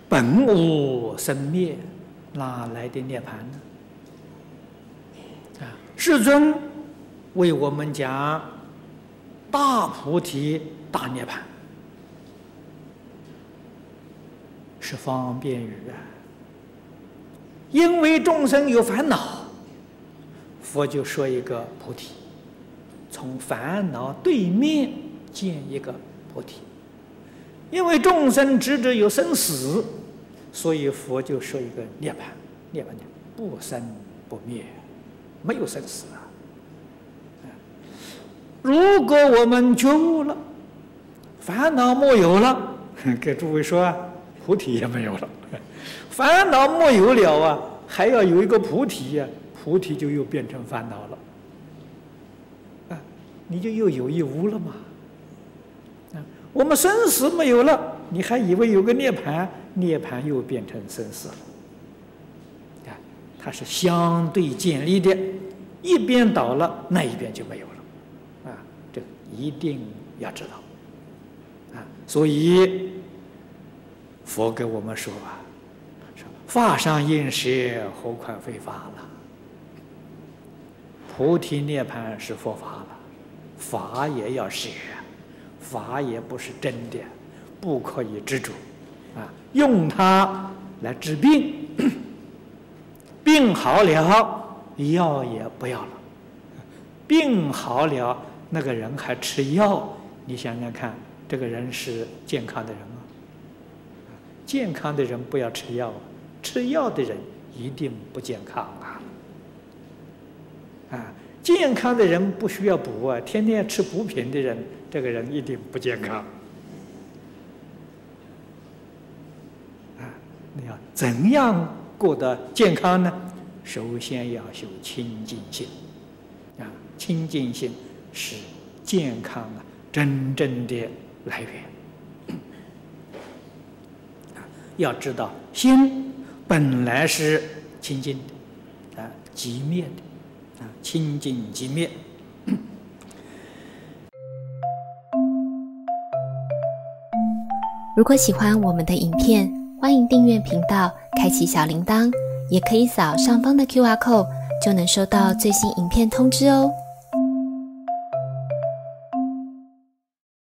本无生灭，哪来的涅槃呢？世尊为我们讲大菩提大涅槃，是方便语啊。因为众生有烦恼，佛就说一个菩提，从烦恼对面见一个菩提。因为众生执着有生死，所以佛就说一个涅槃。涅槃不生不灭，没有生死啊。如果我们觉悟了，烦恼没有了，给诸位说啊，菩提也没有了。烦恼没有了啊，还要有一个菩提呀，菩提就又变成烦恼了啊，你就又有亦无了嘛。我们生死没有了，你还以为有个涅槃，涅槃又变成生死了。它是相对建立的，一边倒了，那一边就没有了啊，这一定要知道啊。所以佛给我们说啊，法上应舍，何况非法了。菩提涅槃是佛法了，法也要舍，法也不是真的，不可以执着啊。用它来治病，病好了，药也不要了。病好了，那个人还吃药，你想想看，这个人是健康的人吗？健康的人不要吃药，吃药的人一定不健康啊！健康的人不需要补啊，天天吃补品的人，这个人一定不健康啊！你要怎样过得健康呢？首先要修清净心啊！清净心是健康真正的来源。要知道，心本来是清净的啊，寂灭的啊，清净寂灭。 如果喜欢我们的影片，欢迎订阅频道，开启小铃铛，也可以扫上方的 QR code，就能收到最新影片通知哦。